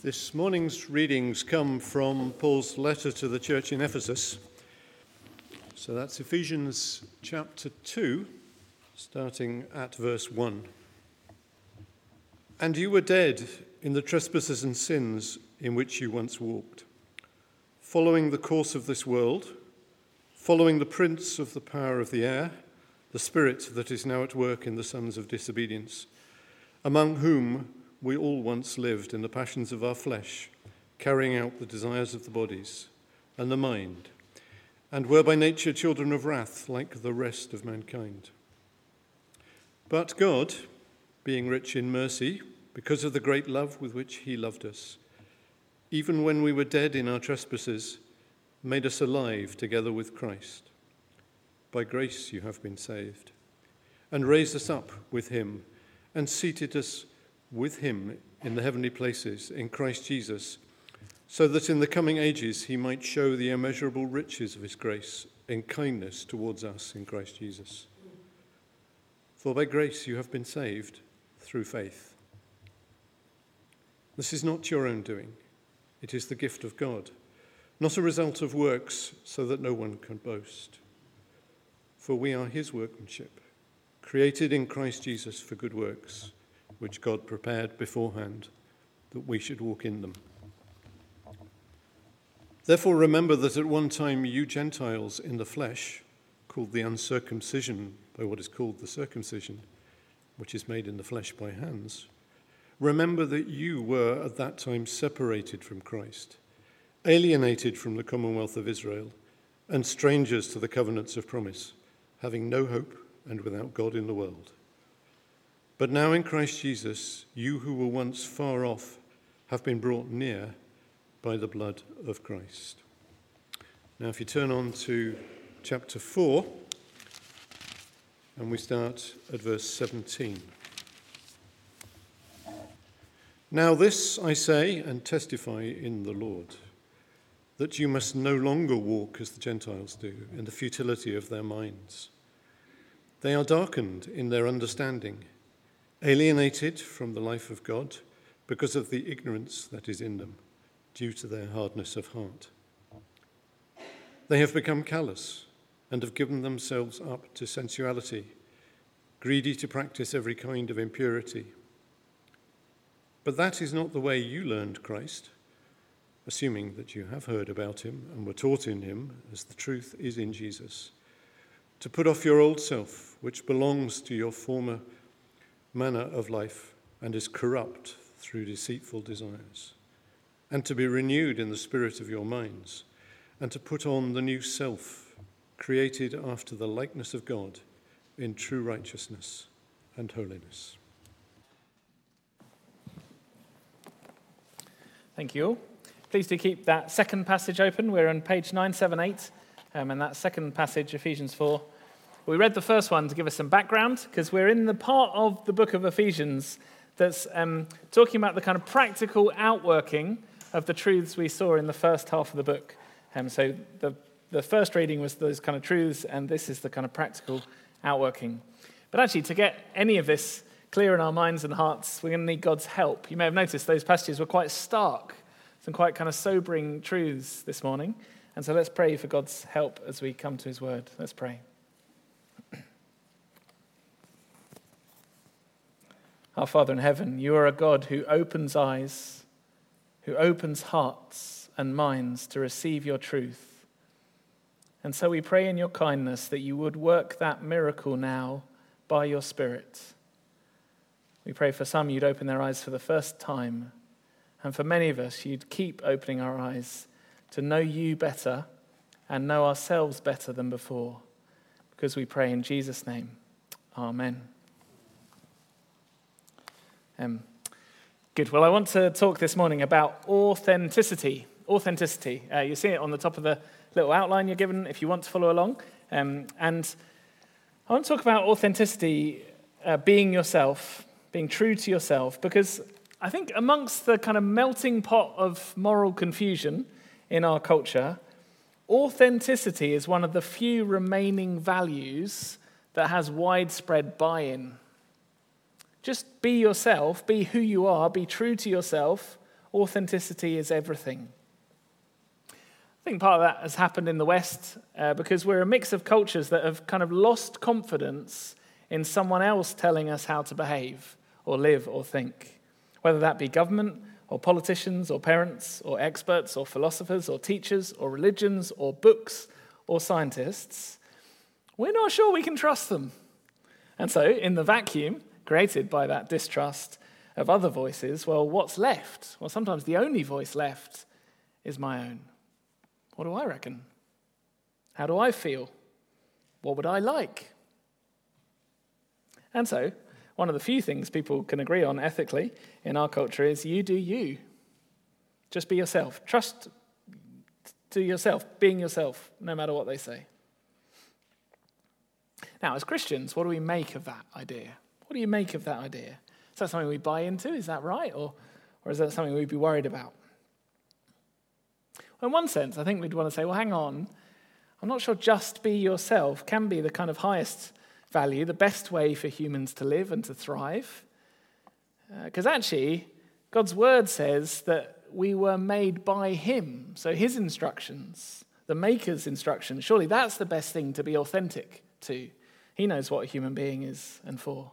This morning's readings come from Paul's letter to the church in Ephesus. So that's Ephesians chapter 2, starting at verse 1. And you were dead in the trespasses and sins in which you once walked, following the course of this world, following the prince of the power of the air, the spirit that is now at work in the sons of disobedience, among whom we all once lived in the passions of our flesh, carrying out the desires of the bodies and the mind, and were by nature children of wrath like the rest of mankind. But God, being rich in mercy, because of the great love with which he loved us, even when we were dead in our trespasses, made us alive together with Christ. By grace you have been saved, and raised us up with him, and seated us with him in the heavenly places in Christ Jesus, so that in the coming ages he might show the immeasurable riches of his grace in kindness towards us in Christ Jesus. For by grace you have been saved through faith. This is not your own doing. It is the gift of God, not a result of works, so that no one can boast. For we are his workmanship, created in Christ Jesus for good works, which God prepared beforehand that we should walk in them. Therefore remember that at one time you Gentiles in the flesh, called the uncircumcision by what is called the circumcision, which is made in the flesh by hands, remember that you were at that time separated from Christ, alienated from the commonwealth of Israel, and strangers to the covenants of promise, having no hope and without God in the world. But now in Christ Jesus, you who were once far off have been brought near by the blood of Christ. Now if you turn on to chapter 4, and we start at verse 17. Now this I say and testify in the Lord, that you must no longer walk as the Gentiles do, in the futility of their minds. They are darkened in their understanding, alienated from the life of God because of the ignorance that is in them, due to their hardness of heart. They have become callous and have given themselves up to sensuality, greedy to practice every kind of impurity. But that is not the way you learned Christ, assuming that you have heard about him and were taught in him, as the truth is in Jesus, to put off your old self, which belongs to your former manner of life and is corrupt through deceitful desires, and to be renewed in the spirit of your minds, and to put on the new self, created after the likeness of God in true righteousness and holiness. Thank you all. Please do keep that second passage open. We're on page 978, and that second passage, Ephesians 4. We read the first one to give us some background, because we're in the part of the book of Ephesians that's talking about the kind of practical outworking of the truths we saw in the first half of the book. So the first reading was those kind of truths, and this is the kind of practical outworking. But actually, to get any of this clear in our minds and hearts, we're going to need God's help. You may have noticed those passages were quite stark, some quite kind of sobering truths this morning. And so let's pray for God's help as we come to his word. Let's pray. Our Father in heaven, you are a God who opens eyes, who opens hearts and minds to receive your truth. And so we pray in your kindness that you would work that miracle now by your Spirit. We pray for some you'd open their eyes for the first time, and for many of us you'd keep opening our eyes to know you better and know ourselves better than before, because we pray in Jesus' name. Amen. Good. Well, I want to talk this morning about authenticity. Authenticity. You see it on the top of the little outline you're given if you want to follow along. And I want to talk about authenticity, being yourself, being true to yourself, because I think amongst the kind of melting pot of moral confusion in our culture, authenticity is one of the few remaining values that has widespread buy-in. Just be yourself, be who you are, be true to yourself, authenticity is everything. I think part of that has happened in the West because we're a mix of cultures that have kind of lost confidence in someone else telling us how to behave or live or think, whether that be government or politicians or parents or experts or philosophers or teachers or religions or books or scientists. We're not sure we can trust them. And so, in the vacuum created by that distrust of other voices, well, what's left? Well, sometimes the only voice left is my own. What do I reckon? How do I feel? What would I like? And so, one of the few things people can agree on ethically in our culture is you do you. Just be yourself. Trust to yourself, being yourself, no matter what they say. Now, as Christians, what do we make of that idea? What do you make of that idea? Is that something we buy into? Is that right? Or is that something we'd be worried about? In one sense, I think we'd want to say, well, hang on. I'm not sure just be yourself can be the kind of highest value, the best way for humans to live and to thrive. Because actually, God's word says that we were made by him. So his instructions, the maker's instructions, surely that's the best thing to be authentic to. He knows what a human being is and for.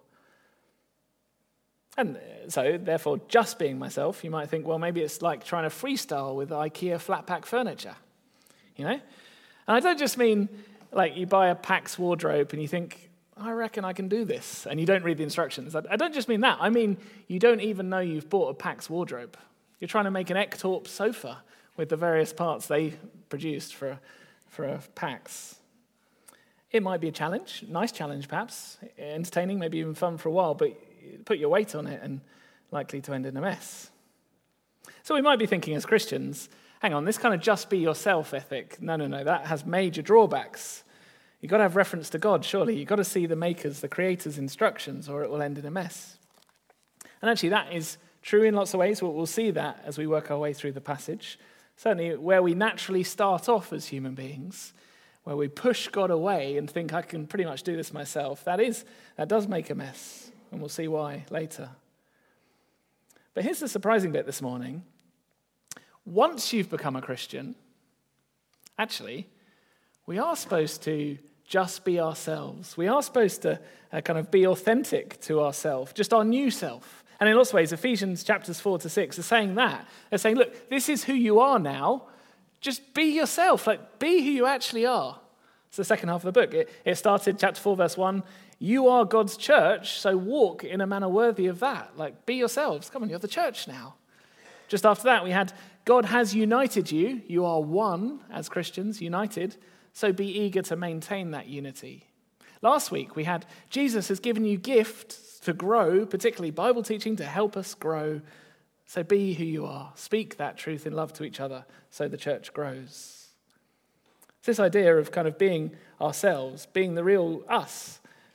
And so, therefore, just being myself, you might think, well, maybe it's like trying to freestyle with IKEA flat-pack furniture, you know? And I don't just mean, like, you buy a PAX wardrobe and you think, I reckon I can do this, and you don't read the instructions. I don't just mean that. I mean, you don't even know you've bought a PAX wardrobe. You're trying to make an Ektorp sofa with the various parts they produced for a PAX. It might be a challenge, nice challenge perhaps, entertaining, maybe even fun for a while, but put your weight on it and likely to end in a mess. So we might be thinking as Christians, hang on, this kind of just be yourself ethic, no, that has major drawbacks. You've got to have reference to God, surely. You've got to see the maker's, the creator's instructions, or it will end in a mess. And actually that is true in lots of ways. We'll see that as we work our way through the passage. Certainly where we naturally start off as human beings, where we push God away and think, I can pretty much do this myself, that does make a mess. And we'll see why later. But here's the surprising bit this morning. Once you've become a Christian, actually, we are supposed to just be ourselves. We are supposed to kind of be authentic to ourselves, just our new self. And in lots of ways, Ephesians chapters 4-6 are saying that. They're saying, look, this is who you are now. Just be yourself. Like, be who you actually are. It's the second half of the book. It started, chapter 4, verse 1, you are God's church, so walk in a manner worthy of that. Like, be yourselves. Come on, you're the church now. Just after that, we had, God has united you. You are one as Christians, united. So be eager to maintain that unity. Last week, we had, Jesus has given you gifts to grow, particularly Bible teaching to help us grow. So be who you are. Speak that truth in love to each other so the church grows. It's this idea of kind of being ourselves, being the real us,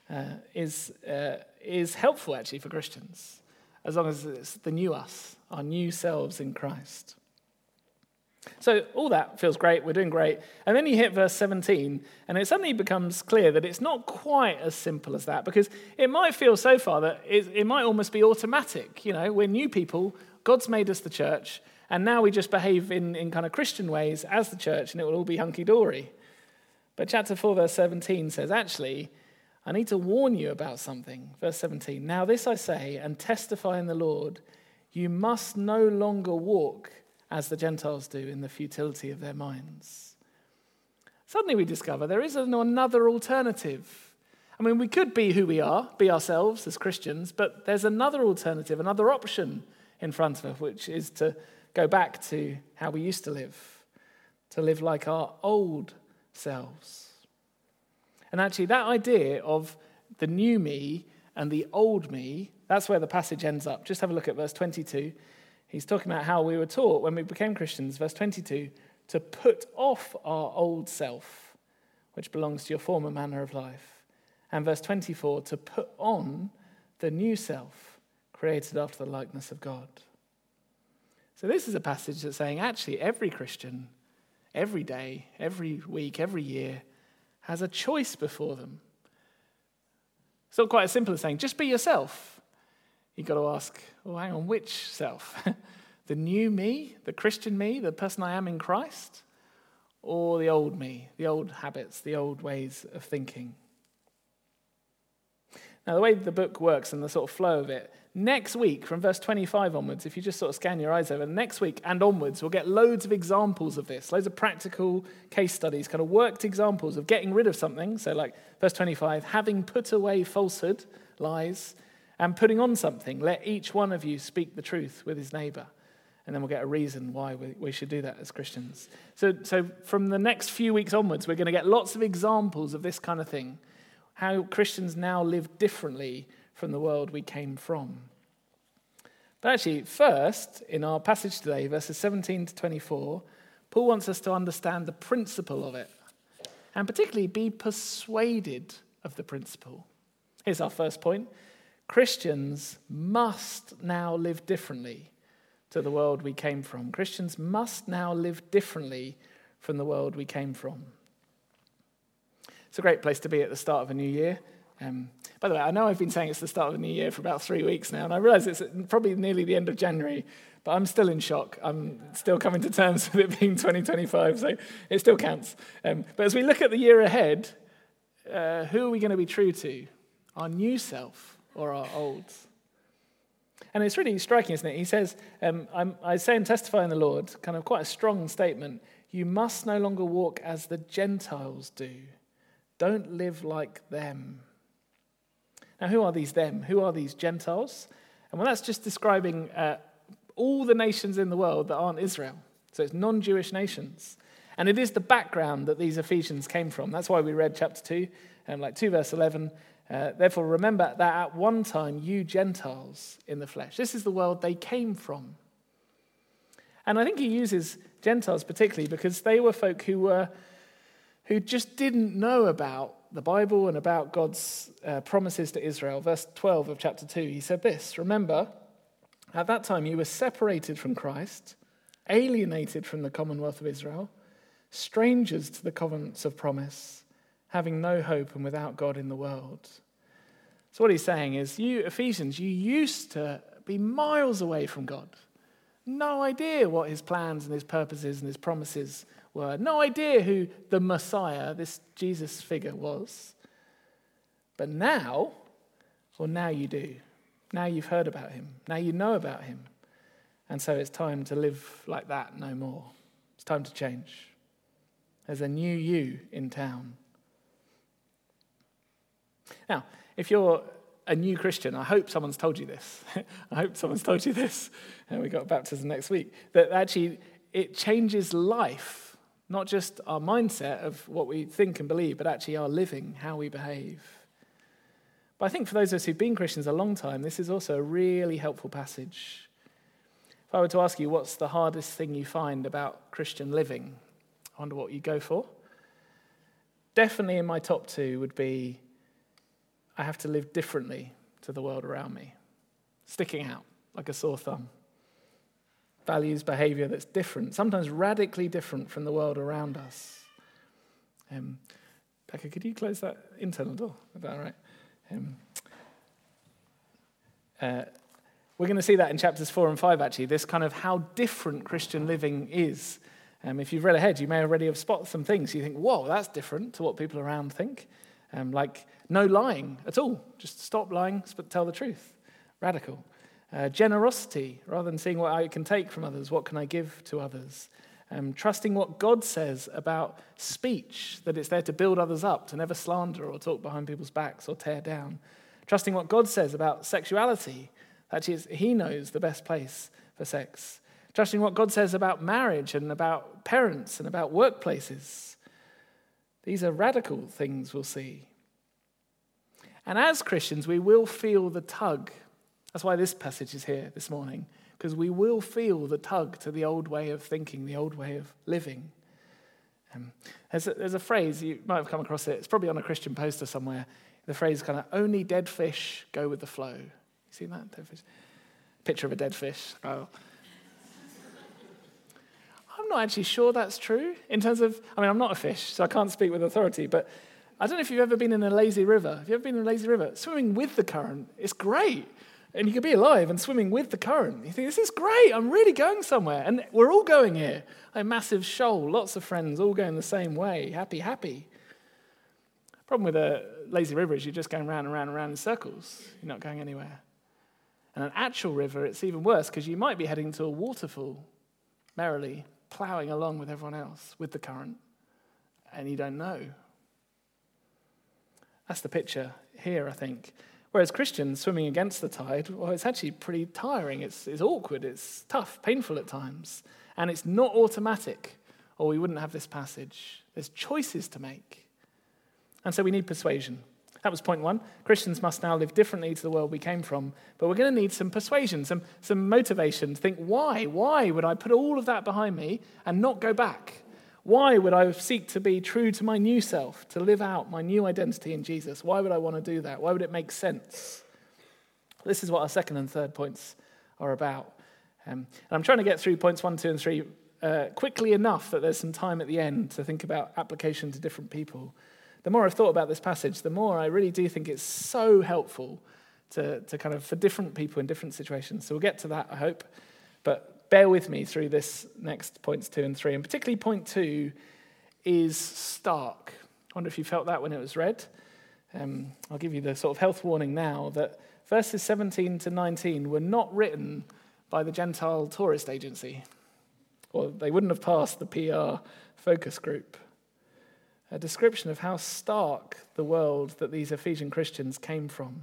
is helpful actually for Christians, as long as it's the new us, our new selves in Christ. So all that feels great, we're doing great, and then you hit verse 17, and it suddenly becomes clear that it's not quite as simple as that, because it might feel so far that it might almost be automatic. You know, we're new people, God's made us the church, and now we just behave in kind of Christian ways as the church, and it will all be hunky-dory. But chapter 4, verse 17 says, actually, I need to warn you about something. Verse 17, now this I say and testify in the Lord, you must no longer walk as the Gentiles do in the futility of their minds. Suddenly we discover there is another alternative. I mean, we could be who we are, be ourselves as Christians, but there's another alternative, another option in front of us, which is to go back to how we used to live like our old selves. And actually, that idea of the new me and the old me, that's where the passage ends up. Just have a look at verse 22. He's talking about how we were taught when we became Christians, verse 22, to put off our old self, which belongs to your former manner of life. And verse 24, to put on the new self, created after the likeness of God. So this is a passage that's saying, actually, every Christian, every day, every week, every year, has a choice before them. It's not quite as simple as saying, just be yourself. You've got to ask, well, hang on, which self? The new me, the Christian me, the person I am in Christ, or the old me, the old habits, the old ways of thinking? Now, the way the book works and the sort of flow of it, next week, from verse 25 onwards, if you just sort of scan your eyes over, next week and onwards, we'll get loads of examples of this, loads of practical case studies, kind of worked examples of getting rid of something. So like verse 25, having put away falsehood, lies, and putting on something, let each one of you speak the truth with his neighbor. And then we'll get a reason why we should do that as Christians. So from the next few weeks onwards, we're going to get lots of examples of this kind of thing, how Christians now live differently from the world we came from. But actually, first, in our passage today, verses 17 to 24, Paul wants us to understand the principle of it, and particularly be persuaded of the principle. Here's our first point. Christians must now live differently to the world we came from. Christians must now live differently from the world we came from. It's a great place to be at the start of a new year. By the way, I know I've been saying it's the start of a new year for about 3 weeks now, and I realize it's probably nearly the end of January, but I'm still in shock. I'm still coming to terms with it being 2025, so it still counts. But as we look at the year ahead, who are we going to be true to? Our new self or our old? And it's really striking, isn't it? He says, I say and testify in the Lord, kind of quite a strong statement, you must no longer walk as the Gentiles do. Don't live like them. Now, who are these them? Who are these Gentiles? And well, that's just describing all the nations in the world that aren't Israel. So it's non-Jewish nations. And it is the background that these Ephesians came from. That's why we read chapter 2, like 2 verse 11. Therefore, remember that at one time you Gentiles in the flesh. This is the world they came from. And I think he uses Gentiles particularly because they were folk who just didn't know about the Bible and about God's promises to Israel. Verse 12 of chapter 2, he said this, remember, at that time you were separated from Christ, alienated from the commonwealth of Israel, strangers to the covenants of promise, having no hope and without God in the world. So what he's saying is, you Ephesians, you used to be miles away from God. No idea what his plans and his purposes and his promises were. No idea who the Messiah, this Jesus figure, was. But now you do. Now you've heard about him. Now you know about him. And so it's time to live like that no more. It's time to change. There's a new you in town. Now, if you're a new Christian, I hope someone's told you this. And we got baptism next week. That actually it changes life, not just our mindset of what we think and believe, but actually our living, how we behave. But I think for those of us who've been Christians a long time, this is also a really helpful passage. If I were to ask you what's the hardest thing you find about Christian living, I wonder what you go for. Definitely in my top two would be I have to live differently to the world around me. Sticking out like a sore thumb. Values, behavior that's different, sometimes radically different from the world around us. Becca, could you close that internal door? Is that all right? We're going to see that in chapters 4 and 5, actually, this kind of how different Christian living is. If you've read ahead, you may already have spotted some things. You think, whoa, that's different to what people around think. Like no lying at all. Just stop lying, but tell the truth. Radical. Generosity, rather than seeing what I can take from others, what can I give to others? Trusting what God says about speech, that it's there to build others up, to never slander or talk behind people's backs or tear down. Trusting what God says about sexuality, that he knows the best place for sex. Trusting what God says about marriage and about parents and about workplaces. These are radical things we'll see. And as Christians, we will feel the tug. That's why this passage is here this morning, because we will feel the tug to the old way of thinking, the old way of living. There's a phrase, you might have come across it, it's probably on a Christian poster somewhere, the phrase kind of, only dead fish go with the flow. You seen that? Dead fish? Picture of a dead fish. Oh. I'm not actually sure that's true in terms of, I'm not a fish, so I can't speak with authority, but I don't know if you've ever been in a lazy river. Have you ever been in a lazy river? Swimming with the current, it's great. And you could be alive and swimming with the current. You think, this is great, I'm really going somewhere. And we're all going here. A massive shoal, lots of friends, all going the same way. Happy, happy. Problem with a lazy river is you're just going round and round and round in circles. You're not going anywhere. And an actual river, it's even worse because you might be heading to a waterfall, merrily ploughing along with everyone else, with the current, and you don't know. That's the picture here, I think. Whereas Christians swimming against the tide, well, it's actually pretty tiring. It's awkward, it's tough, painful at times. And it's not automatic, or we wouldn't have this passage. There's choices to make. And so we need persuasion. That was point one. Christians must now live differently to the world we came from. But we're going to need some persuasion, some motivation to think, why? Why would I put all of that behind me and not go back? Why would I seek to be true to my new self, to live out my new identity in Jesus? Why would I want to do that? Why would it make sense? This is what our second and third points are about. And I'm trying to get through points 1, 2, and 3 quickly enough that there's some time at the end to think about application to different people. The more I've thought about this passage, the more I really do think it's so helpful to kind of for different people in different situations. So we'll get to that, I hope. But bear with me through this next points 2 and 3. And particularly point 2 is stark. I wonder if you felt that when it was read. I'll give you the sort of health warning now that verses 17 to 19 were not written by the Gentile tourist agency. Or they wouldn't have passed the PR focus group. A description of how stark the world that these Ephesian Christians came from.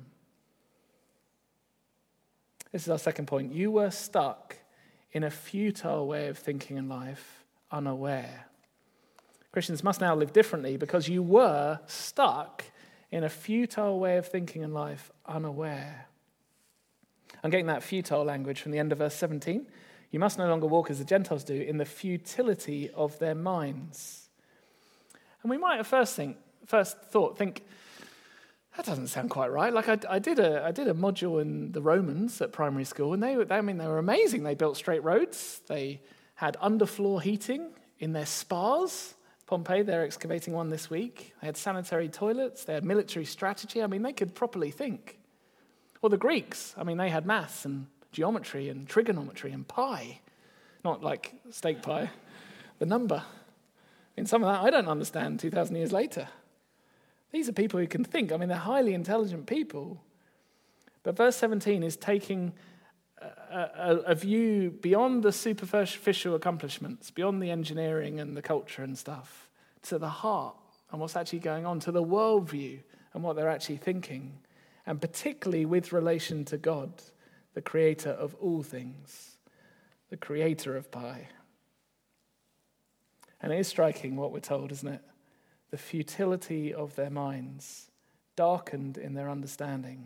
This is our second point. You were stuck in a futile way of thinking in life, unaware. Christians must now live differently because you were stuck in a futile way of thinking in life, unaware. I'm getting that futile language from the end of verse 17. You must no longer walk as the Gentiles do in the futility of their minds. And we might at first think, that doesn't sound quite right. Like I did a module in the Romans at primary school, and they were amazing. They built straight roads. They had underfloor heating in their spas. Pompeii, they're excavating one this week. They had sanitary toilets. They had military strategy. I mean, they could properly think. Or the Greeks. I mean, they had maths and geometry and trigonometry and pi. Not like steak pie, the number. In some of that, I don't understand 2,000 years later. These are people who can think. I mean, they're highly intelligent people. But verse 17 is taking a view beyond the superficial accomplishments, beyond the engineering and the culture and stuff, to the heart and what's actually going on, to the worldview and what they're actually thinking, and particularly with relation to God, the creator of all things, the creator of pi. And it is striking what we're told, isn't it? The futility of their minds, darkened in their understanding.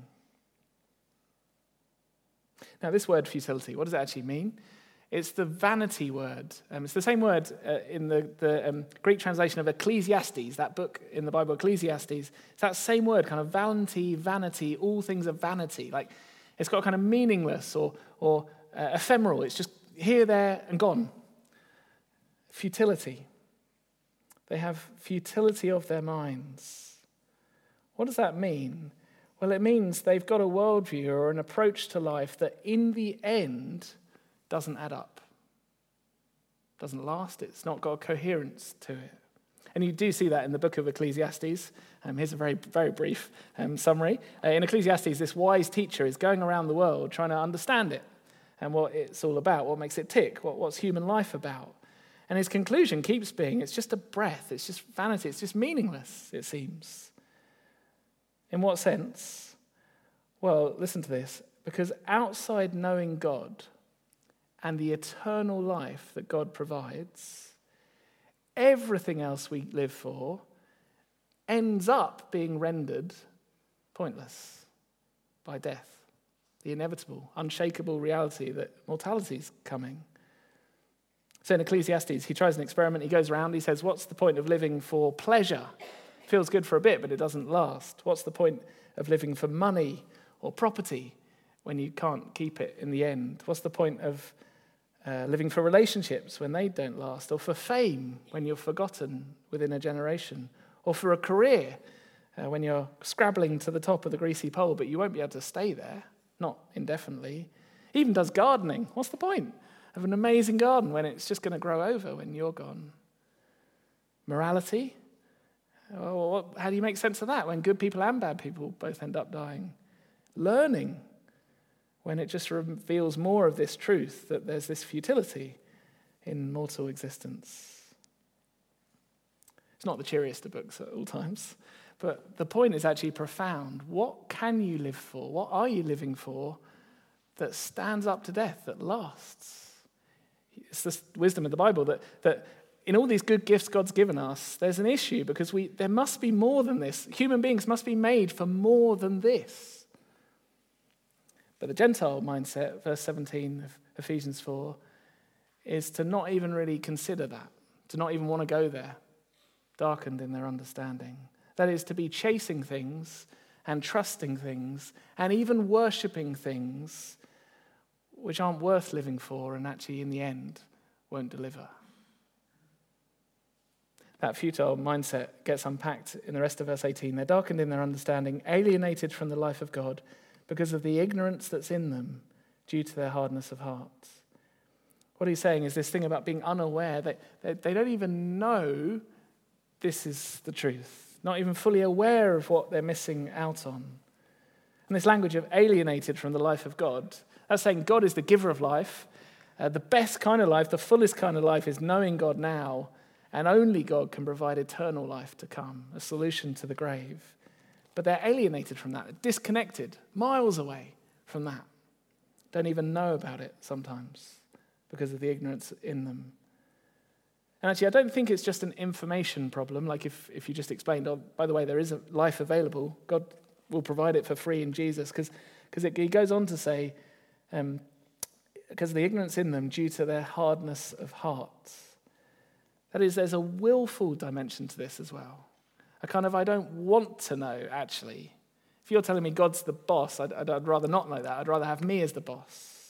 Now, this word futility, what does it actually mean? It's the vanity word. It's the same word in the Greek translation of Ecclesiastes, that book in the Bible, Ecclesiastes. It's that same word, kind of vanity, all things are vanity. Like, it's got kind of meaningless or ephemeral. It's just here, there, and gone. Futility. They have futility of their minds. What does that mean? Well, it means they've got a worldview or an approach to life that in the end doesn't add up. Doesn't last. It's not got a coherence to it. And you do see that in the book of Ecclesiastes. Here's a very, very brief summary. In Ecclesiastes, this wise teacher is going around the world trying to understand it and what it's all about, what makes it tick, what's human life about. And his conclusion keeps being, it's just a breath, it's just vanity, it's just meaningless, it seems. In what sense? Well, listen to this. Because outside knowing God and the eternal life that God provides, everything else we live for ends up being rendered pointless by death. The inevitable, unshakable reality that mortality is coming. So in Ecclesiastes, he tries an experiment. He goes around, he says, what's the point of living for pleasure? It feels good for a bit, but it doesn't last. What's the point of living for money or property when you can't keep it in the end? What's the point of living for relationships when they don't last? Or for fame when you're forgotten within a generation? Or for a career when you're scrabbling to the top of the greasy pole, but you won't be able to stay there? not indefinitely. He even does gardening. What's the point of an amazing garden when it's just going to grow over when you're gone? Morality? Well, how do you make sense of that when good people and bad people both end up dying? Learning, when it just reveals more of this truth, that there's this futility in mortal existence. It's not the cheeriest of books at all times, but the point is actually profound. What can you live for? What are you living for that stands up to death, that lasts? It's the wisdom of the Bible that in all these good gifts God's given us, there's an issue because there must be more than this. Human beings must be made for more than this. But the Gentile mindset, verse 17 of Ephesians 4, is to not even really consider that, to not even want to go there, darkened in their understanding. That is, to be chasing things and trusting things and even worshipping things which aren't worth living for and actually in the end won't deliver. That futile mindset gets unpacked in the rest of verse 18. They're darkened in their understanding, alienated from the life of God because of the ignorance that's in them due to their hardness of heart. What he's saying is this thing about being unaware. They don't even know this is the truth, not even fully aware of what they're missing out on. And this language of alienated from the life of God, that's saying God is the giver of life. The best kind of life, the fullest kind of life is knowing God now, and only God can provide eternal life to come, a solution to the grave. But they're alienated from that, disconnected, miles away from that. Don't even know about it sometimes because of the ignorance in them. And actually, I don't think it's just an information problem, like if you just explained, oh, by the way, there is a life available. God will provide it for free in Jesus, because he goes on to say, because of the ignorance in them due to their hardness of heart. That is, there's a willful dimension to this as well. A kind of, I don't want to know, actually. If you're telling me God's the boss, I'd rather not know that. I'd rather have me as the boss.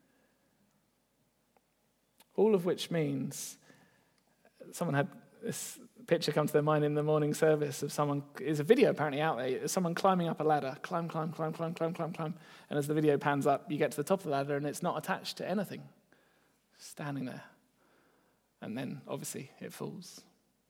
All of which means, someone had this picture come to their mind in the morning service of someone, there's a video apparently out there, someone climbing up a ladder, climb. And as the video pans up, you get to the top of the ladder and it's not attached to anything. Standing there. And then, obviously, it falls.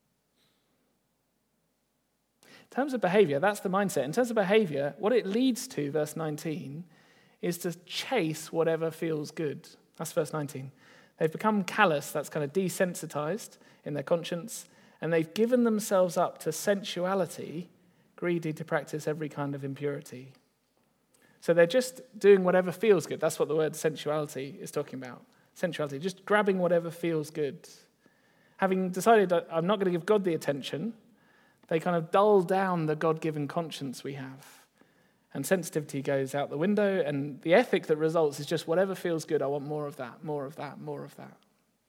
In terms of behavior, that's the mindset. In terms of behavior, what it leads to, verse 19, is to chase whatever feels good. That's verse 19. They've become callous, that's kind of desensitized in their conscience, and they've given themselves up to sensuality, greedy to practice every kind of impurity. So they're just doing whatever feels good. That's what the word sensuality is talking about. Sensuality, just grabbing whatever feels good. Having decided that I'm not going to give God the attention, they kind of dull down the God-given conscience we have. And sensitivity goes out the window, and the ethic that results is just whatever feels good, I want more of that, more of that, more of that.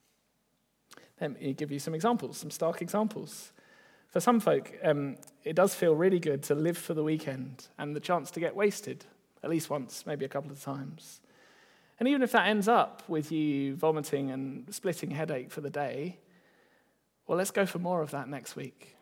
Let me give you some examples, some stark examples. For some folk, it does feel really good to live for the weekend and the chance to get wasted, at least once, maybe a couple of times. And even if that ends up with you vomiting and splitting headache for the day, well, let's go for more of that next week.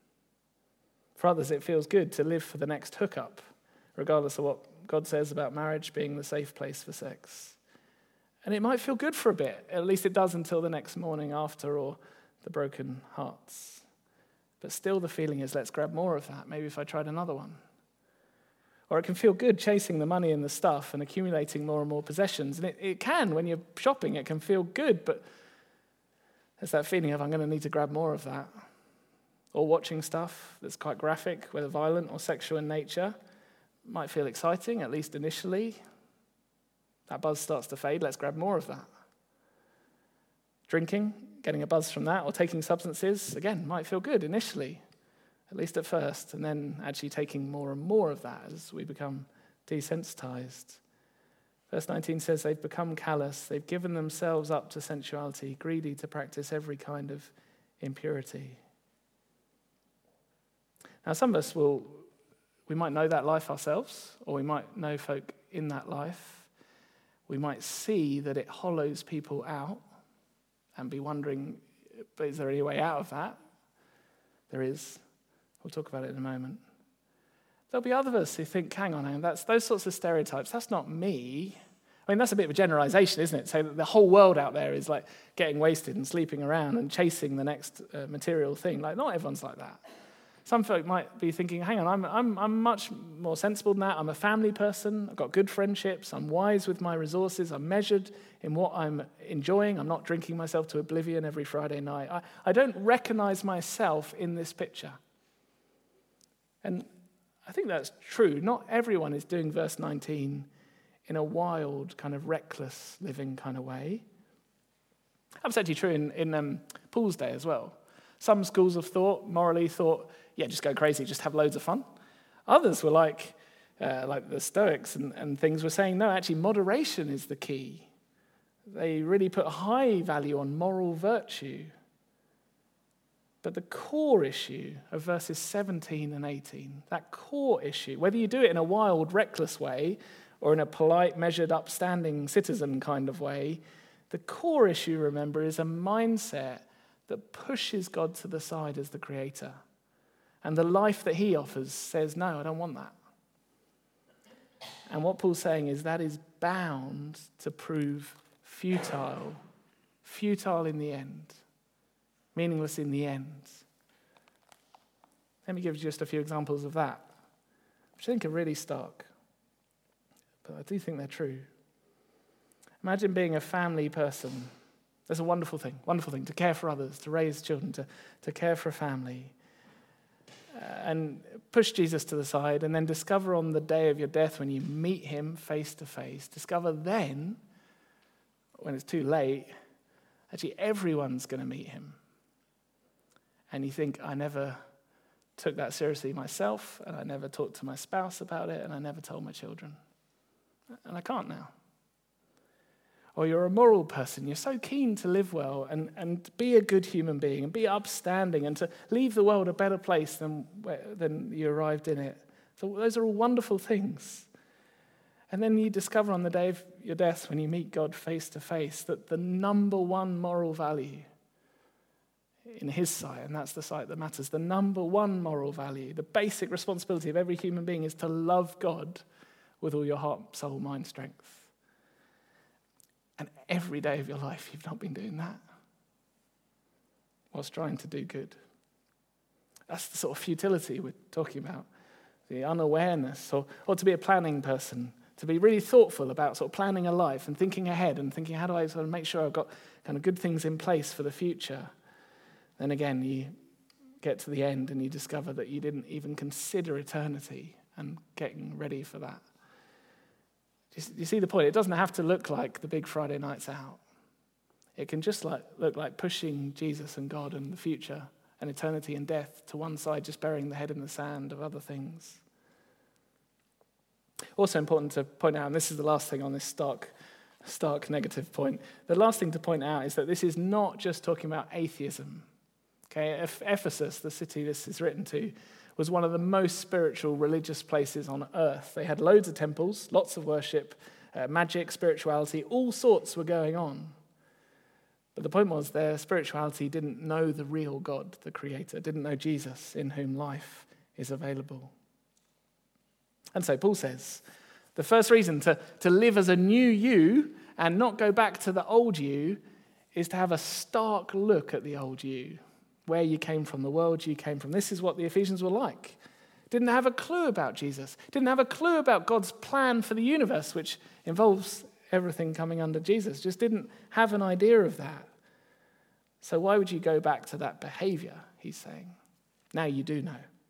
For others, it feels good to live for the next hookup, regardless of what God says about marriage being the safe place for sex. And it might feel good for a bit, at least it does until the next morning after, or the broken hearts. But still the feeling is, let's grab more of that, maybe if I tried another one. Or it can feel good chasing the money and the stuff and accumulating more and more possessions. And it can, when you're shopping, it can feel good, but there's that feeling of, I'm going to need to grab more of that. Or watching stuff that's quite graphic, whether violent or sexual in nature, might feel exciting, at least initially. That buzz starts to fade, let's grab more of that. Drinking, getting a buzz from that, or taking substances, again, might feel good initially, at least at first, and then actually taking more and more of that as we become desensitized. Verse 19 says they've become callous, they've given themselves up to sensuality, greedy to practice every kind of impurity. Now, some of us we might know that life ourselves, or we might know folk in that life. We might see that it hollows people out and be wondering, but is there any way out of that? There is. We'll talk about it in a moment. there'll be others who think, hang on, that's those sorts of stereotypes. That's not me. I mean, that's a bit of a generalization, isn't it? So that the whole world out there is like getting wasted and sleeping around and chasing the next material thing. Like, not everyone's like that. Some folk might be thinking, hang on, I'm much more sensible than that. I'm a family person. I've got good friendships. I'm wise with my resources. I'm measured in what I'm enjoying. I'm not drinking myself to oblivion every Friday night. I don't recognize myself in this picture. And I think that's true. Not everyone is doing verse 19 in a wild, kind of reckless living kind of way. That was actually true in Paul's day as well. Some schools of thought morally thought, yeah, just go crazy, just have loads of fun. Others were like the Stoics and things were saying, no, actually moderation is the key. They really put a high value on moral virtue. But the core issue of verses 17 and 18, that core issue, whether you do it in a wild, reckless way or in a polite, measured, upstanding citizen kind of way, the core issue, remember, is a mindset that pushes God to the side as the creator. And the life that he offers says, no, I don't want that. And what Paul's saying is that is bound to prove futile in the end, meaningless in the end. Let me give you just a few examples of that, which I think are really stark, but I do think they're true. Imagine being a family person. That's a wonderful thing to care for others, to raise children, to care for a family. And push Jesus to the side and then discover on the day of your death when you meet him face to face, discover then, when it's too late, actually everyone's going to meet him. And you think, I never took that seriously myself, and I never talked to my spouse about it, and I never told my children. And I can't now. Or you're a moral person. You're so keen to live well and be a good human being and be upstanding and to leave the world a better place than you arrived in it. So those are all wonderful things. And then you discover on the day of your death, when you meet God face to face, that the number one moral value in his sight, and that's the sight that matters, the number one moral value, the basic responsibility of every human being is to love God with all your heart, soul, mind, strength. And every day of your life, you've not been doing that whilst trying to do good. That's the sort of futility we're talking about, the unawareness, or to be a planning person, to be really thoughtful about sort of planning a life and thinking ahead and thinking, how do I sort of make sure I've got kind of good things in place for the future? Then again, you get to the end and you discover that you didn't even consider eternity and getting ready for that. You see the point? It doesn't have to look like the big Friday nights out. It can just look like pushing Jesus and God and the future and eternity and death to one side, just burying the head in the sand of other things. Also important to point out, and this is the last thing on this stark negative point, the last thing to point out is that this is not just talking about atheism. Okay, Ephesus, the city this is written to, was one of the most spiritual religious places on earth. They had loads of temples, lots of worship, magic, spirituality, all sorts were going on. But the point was their spirituality didn't know the real God, the Creator, didn't know Jesus in whom life is available. And so Paul says, the first reason to live as a new you and not go back to the old you is to have a stark look at the old you, where you came from, the world you came from. This is what the Ephesians were like. Didn't have a clue about Jesus. Didn't have a clue about God's plan for the universe, which involves everything coming under Jesus. Just didn't have an idea of that. So why would you go back to that behavior, he's saying? Now you do know.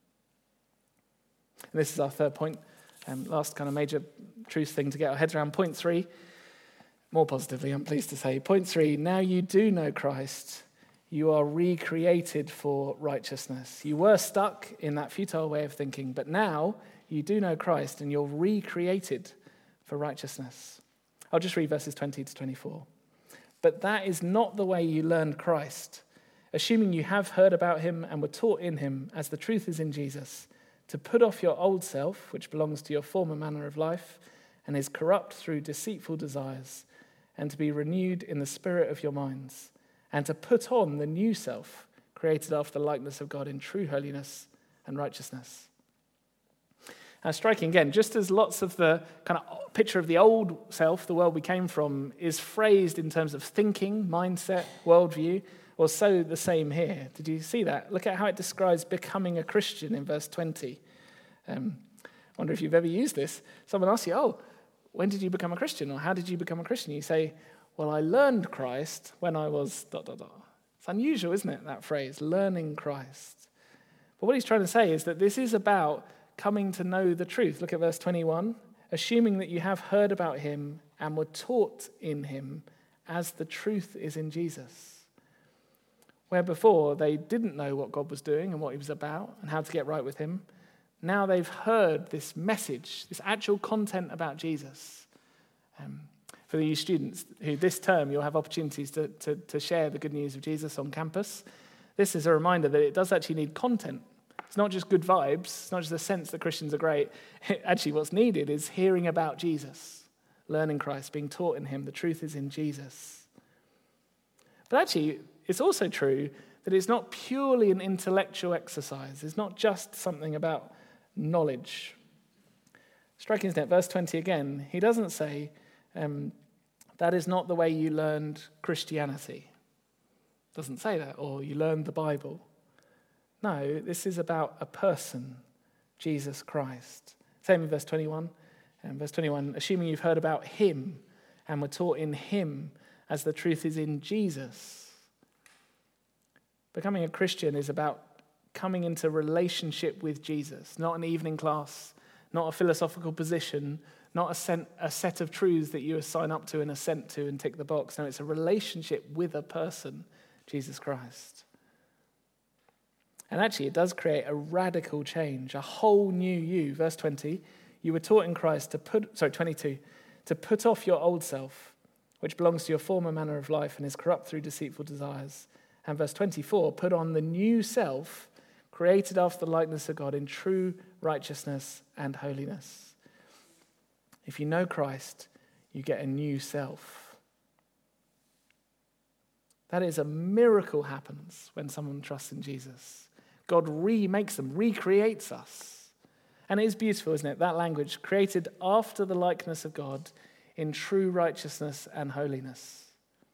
And this is our third point, last kind of major truth thing to get our heads around. Point 3, more positively, I'm pleased to say. Point 3, now you do know Christ. You are recreated for righteousness. You were stuck in that futile way of thinking, but now you do know Christ and you're recreated for righteousness. I'll just read verses 20 to 24. But that is not the way you learned Christ, assuming you have heard about him and were taught in him, as the truth is in Jesus, to put off your old self, which belongs to your former manner of life and is corrupt through deceitful desires, and to be renewed in the spirit of your minds, and to put on the new self, created after the likeness of God in true holiness and righteousness. And striking again, just as lots of the kind of picture of the old self, the world we came from, is phrased in terms of thinking, mindset, worldview, or so the same here. Did you see that? Look at how it describes becoming a Christian in verse 20. I wonder if you've ever used this. Someone asks you, oh, when did you become a Christian? Or how did you become a Christian? You say, well, I learned Christ when I was ... It's unusual, isn't it, that phrase, learning Christ. But what he's trying to say is that this is about coming to know the truth. Look at verse 21. Assuming that you have heard about him and were taught in him as the truth is in Jesus. Where before they didn't know what God was doing and what he was about and how to get right with him, now they've heard this message, this actual content about Jesus. For you students who this term you'll have opportunities to share the good news of Jesus on campus, this is a reminder that it does actually need content. It's not just good vibes, it's not just a sense that Christians are great. Actually, what's needed is hearing about Jesus, learning Christ, being taught in him. The truth is in Jesus. But actually, it's also true that it's not purely an intellectual exercise. It's not just something about knowledge. Striking, isn't it? Verse 20 again, he doesn't say, that is not the way you learned Christianity. Doesn't say that, or you learned the Bible. No, this is about a person, Jesus Christ. Same in verse 21. Verse 21, assuming you've heard about him and were taught in him as the truth is in Jesus. Becoming a Christian is about coming into relationship with Jesus, not an evening class, not a philosophical position, not a set of truths that you sign up to and assent to and tick the box. No, it's a relationship with a person, Jesus Christ. And actually, it does create a radical change, a whole new you. Verse 20, you were taught in Christ 22, to put off your old self, which belongs to your former manner of life and is corrupt through deceitful desires. And verse 24, put on the new self, created after the likeness of God in true righteousness and holiness. If you know Christ, you get a new self. That is, a miracle happens when someone trusts in Jesus. God remakes them, recreates us. And it is beautiful, isn't it? That language, created after the likeness of God in true righteousness and holiness.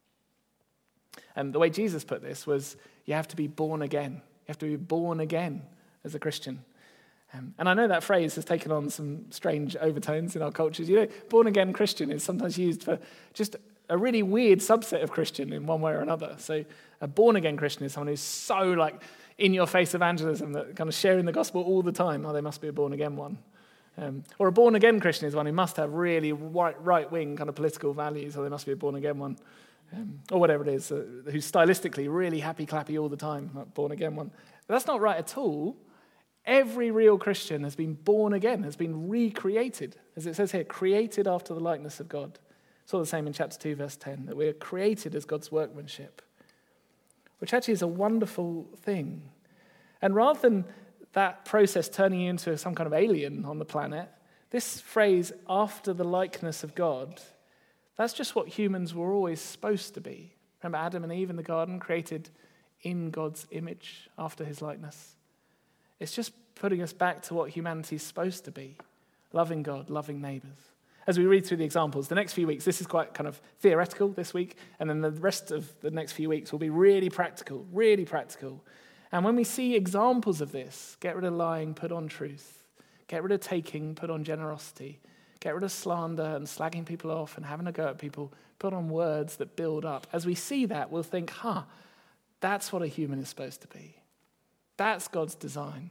And the way Jesus put this was, you have to be born again. You have to be born again as a Christian. And I know that phrase has taken on some strange overtones in our cultures. You know, born again Christian is sometimes used for just a really weird subset of Christian in one way or another. So a born again Christian is someone who's so like in your face evangelism that kind of sharing the gospel all the time. Oh, they must be a born again one. Or a born again Christian is one who must have really right wing kind of political values, or they must be a born again one. Or whatever it is, who's stylistically really happy clappy all the time, like born again one. But that's not right at all. Every real Christian has been born again, has been recreated. As it says here, created after the likeness of God. It's all the same in chapter 2, verse 10, that we're created as God's workmanship, which actually is a wonderful thing. And rather than that process turning you into some kind of alien on the planet, this phrase, after the likeness of God, that's just what humans were always supposed to be. Remember Adam and Eve in the garden, created in God's image, after his likeness. It's just putting us back to what humanity is supposed to be, loving God, loving neighbours. As we read through the examples, the next few weeks, this is quite kind of theoretical this week, and then the rest of the next few weeks will be really practical, really practical. And when we see examples of this, get rid of lying, put on truth. Get rid of taking, put on generosity. Get rid of slander and slagging people off and having a go at people, put on words that build up. As we see that, we'll think, that's what a human is supposed to be. That's God's design.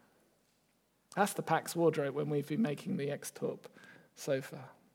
That's the Pax wardrobe when we've been making the X-Torp sofa.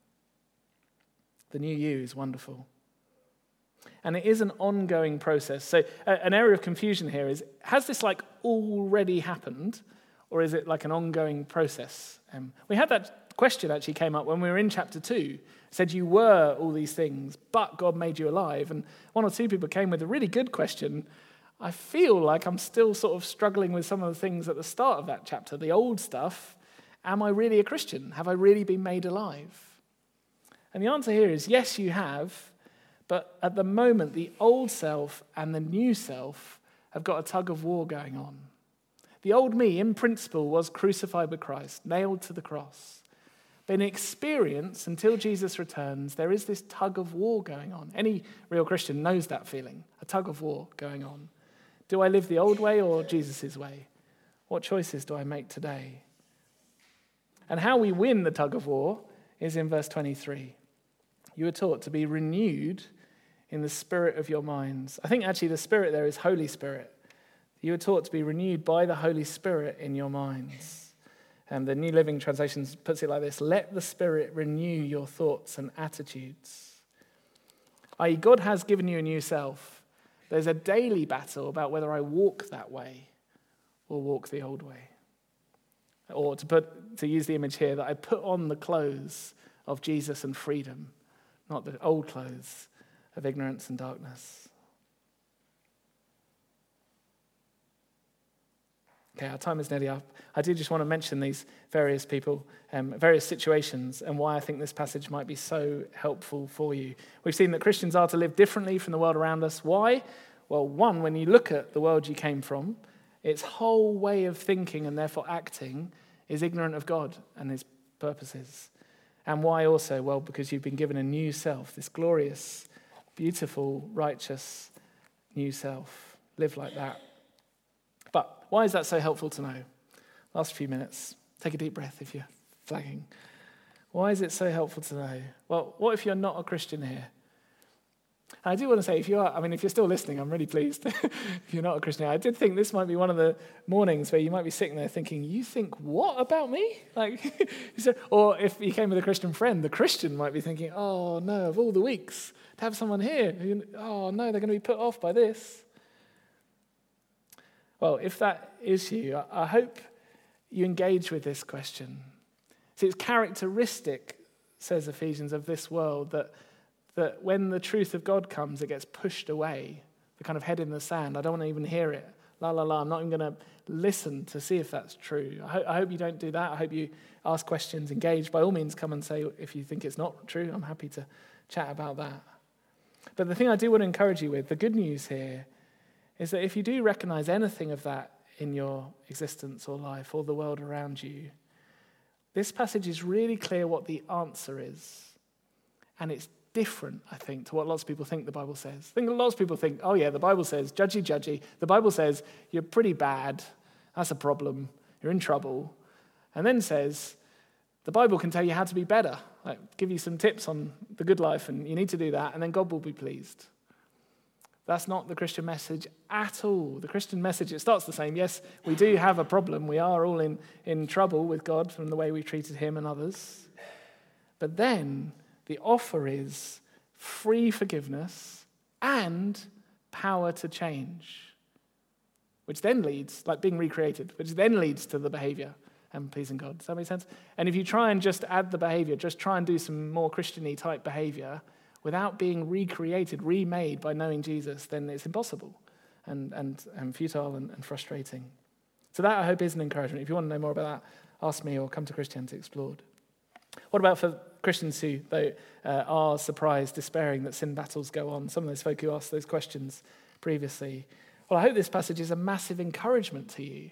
The new you is wonderful. And it is an ongoing process. So an area of confusion here is, has this like already happened, or is it like an ongoing process? We had that question actually came up when we were in chapter 2. It said you were all these things, but God made you alive. And one or two people came with a really good question. I feel like I'm still sort of struggling with some of the things at the start of that chapter, the old stuff. Am I really a Christian? Have I really been made alive? And the answer here is yes, you have. But at the moment, the old self and the new self have got a tug of war going on. The old me, in principle, was crucified with Christ, nailed to the cross. But in experience, until Jesus returns, there is this tug of war going on. Any real Christian knows that feeling, a tug of war going on. Do I live the old way or Jesus' way? What choices do I make today? And how we win the tug of war is in verse 23. You are taught to be renewed in the spirit of your minds. I think actually the spirit there is Holy Spirit. You are taught to be renewed by the Holy Spirit in your minds. And the New Living Translation puts it like this: let the Spirit renew your thoughts and attitudes. I.e., God has given you a new self. There's a daily battle about whether I walk that way or walk the old way. Or to use the image here, that I put on the clothes of Jesus and freedom, not the old clothes of ignorance and darkness. Okay, our time is nearly up. I do just want to mention these various people, various situations, and why I think this passage might be so helpful for you. We've seen that Christians are to live differently from the world around us. Why? Well, one, when you look at the world you came from, its whole way of thinking and therefore acting is ignorant of God and his purposes. And why also? Well, because you've been given a new self, this glorious, beautiful, righteous new self. Live like that. But why is that so helpful to know? Last few minutes. Take a deep breath if you're flagging. Why is it so helpful to know? Well, what if you're not a Christian here? And I do want to say, if you're still listening, I'm really pleased. If you're not a Christian, I did think this might be one of the mornings where you might be sitting there thinking, you think what about me? Or if you came with a Christian friend, the Christian might be thinking, oh no, of all the weeks, to have someone here, oh no, they're going to be put off by this. Well, if that is you, I hope you engage with this question. See, it's characteristic, says Ephesians, of this world that when the truth of God comes, it gets pushed away, the kind of head in the sand. I don't want to even hear it. La, la, la. I'm not even going to listen to see if that's true. I hope you don't do that. I hope you ask questions, engage. By all means, come and say if you think it's not true. I'm happy to chat about that. But the thing I do want to encourage you with, the good news here, is that if you do recognize anything of that in your existence or life or the world around you, this passage is really clear what the answer is. And it's different, I think, to what lots of people think the Bible says. I think lots of people think, oh yeah, the Bible says, judgy, judgy. The Bible says, you're pretty bad. That's a problem. You're in trouble. And then says, the Bible can tell you how to be better. Like, give you some tips on the good life, and you need to do that, and then God will be pleased. That's not the Christian message at all. The Christian message, it starts the same. Yes, we do have a problem. We are all in trouble with God from the way we've treated him and others. But then the offer is free forgiveness and power to change, which then leads, like being recreated, which then leads to the behavior and pleasing God. Does that make sense? And if you try and just add the behavior, just try and do some more Christian-y type behavior, without being recreated, remade by knowing Jesus, then it's impossible and futile and frustrating. So that, I hope, is an encouragement. If you want to know more about that, ask me or come to Christianity Explored. What about for Christians who, though, are surprised, despairing that sin battles go on? Some of those folk who asked those questions previously. Well, I hope this passage is a massive encouragement to you.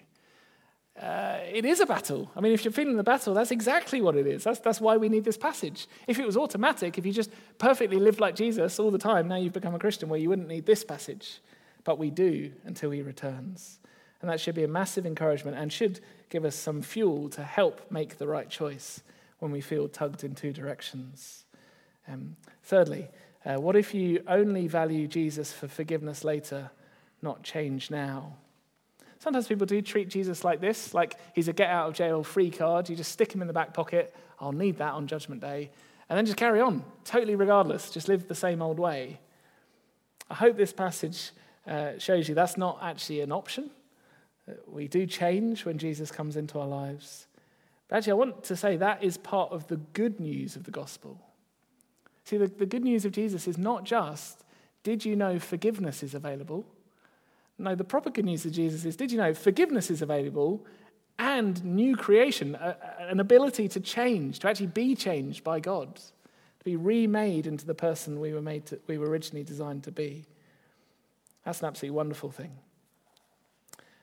It is a battle. I mean, if you're feeling the battle, that's exactly what it is. That's why we need this passage. If it was automatic, if you just perfectly lived like Jesus all the time, now you've become a Christian, well, you wouldn't need this passage. But we do until he returns. And that should be a massive encouragement and should give us some fuel to help make the right choice when we feel tugged in two directions. Thirdly, what if you only value Jesus for forgiveness later, not change now? Sometimes people do treat Jesus like this, like he's a get-out-of-jail-free card. You just stick him in the back pocket. I'll need that on Judgment Day. And then just carry on, totally regardless. Just live the same old way. I hope this passage shows you that's not actually an option. We do change when Jesus comes into our lives. But actually, I want to say that is part of the good news of the gospel. See, the good news of Jesus is not just, did you know forgiveness is available? No, the proper good news of Jesus is, did you know forgiveness is available and new creation, an ability to change, to actually be changed by God, to be remade into the person we were originally designed to be. That's an absolutely wonderful thing.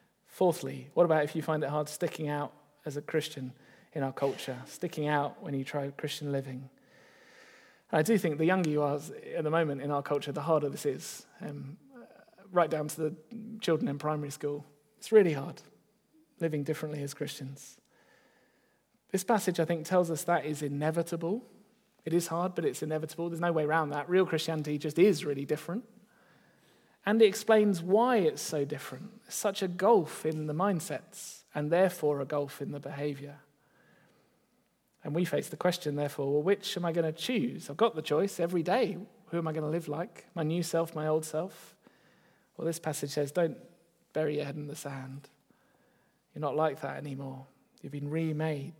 Fourthly, what about if you find it hard sticking out as a Christian in our culture, sticking out when you try Christian living? And I do think the younger you are at the moment in our culture, the harder this is. Right down to the children in primary school. It's really hard living differently as Christians. This passage, I think, tells us that is inevitable. It is hard, but it's inevitable. There's no way around that. Real Christianity just is really different. And it explains why it's so different. There's such a gulf in the mindsets, and therefore a gulf in the behavior. And we face the question, therefore, well, which am I going to choose? I've got the choice every day. Who am I going to live like? My new self, my old self? Well, this passage says, don't bury your head in the sand. You're not like that anymore. You've been remade.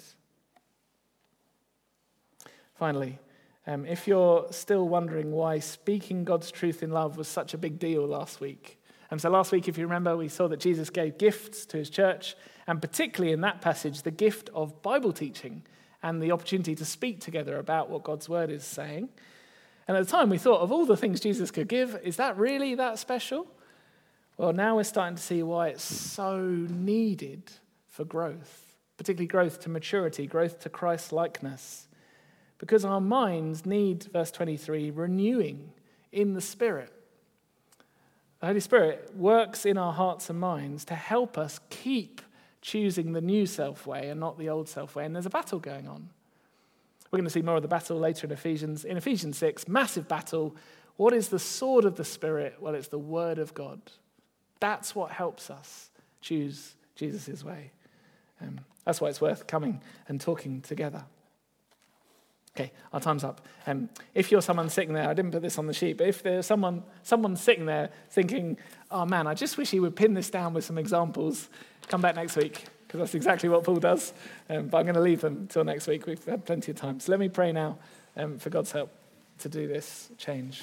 Finally, if you're still wondering why speaking God's truth in love was such a big deal last week. So last week, if you remember, we saw that Jesus gave gifts to his church, and particularly in that passage, the gift of Bible teaching and the opportunity to speak together about what God's word is saying. And at the time, we thought, of all the things Jesus could give, is that really that special? Well, now we're starting to see why it's so needed for growth, particularly growth to maturity, growth to Christ-likeness. Because our minds need, verse 23, renewing in the Spirit. The Holy Spirit works in our hearts and minds to help us keep choosing the new self way and not the old self way. And there's a battle going on. We're going to see more of the battle later in Ephesians. In Ephesians 6, massive battle. What is the sword of the Spirit? Well, it's the Word of God. That's what helps us choose Jesus' way. That's why it's worth coming and talking together. Okay, our time's up. If you're someone sitting there, I didn't put this on the sheet, but if there's someone sitting there thinking, oh man, I just wish he would pin this down with some examples, come back next week, because that's exactly what Paul does. But I'm going to leave them until next week. We've had plenty of time. So let me pray now for God's help to do this change.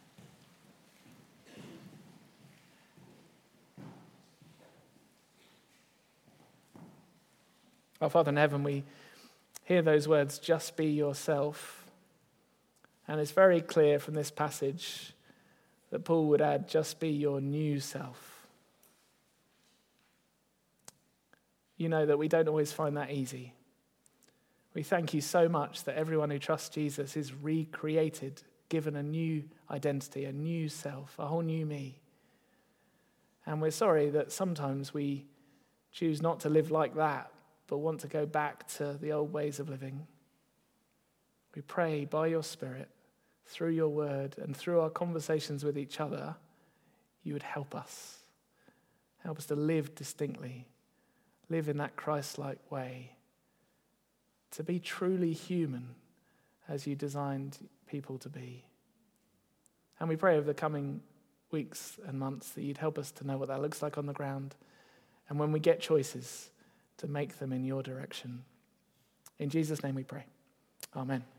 Our Father in heaven, we hear those words, just be yourself. And it's very clear from this passage that Paul would add, just be your new self. You know that we don't always find that easy. We thank you so much that everyone who trusts Jesus is recreated, given a new identity, a new self, a whole new me. And we're sorry that sometimes we choose not to live like that, but want to go back to the old ways of living. We pray by your Spirit, through your word, and through our conversations with each other, you would help us. Help us to live distinctly, live in that Christ-like way, to be truly human as you designed people to be. And we pray over the coming weeks and months that you'd help us to know what that looks like on the ground. And when we get choices, to make them in your direction. In Jesus' name we pray. Amen.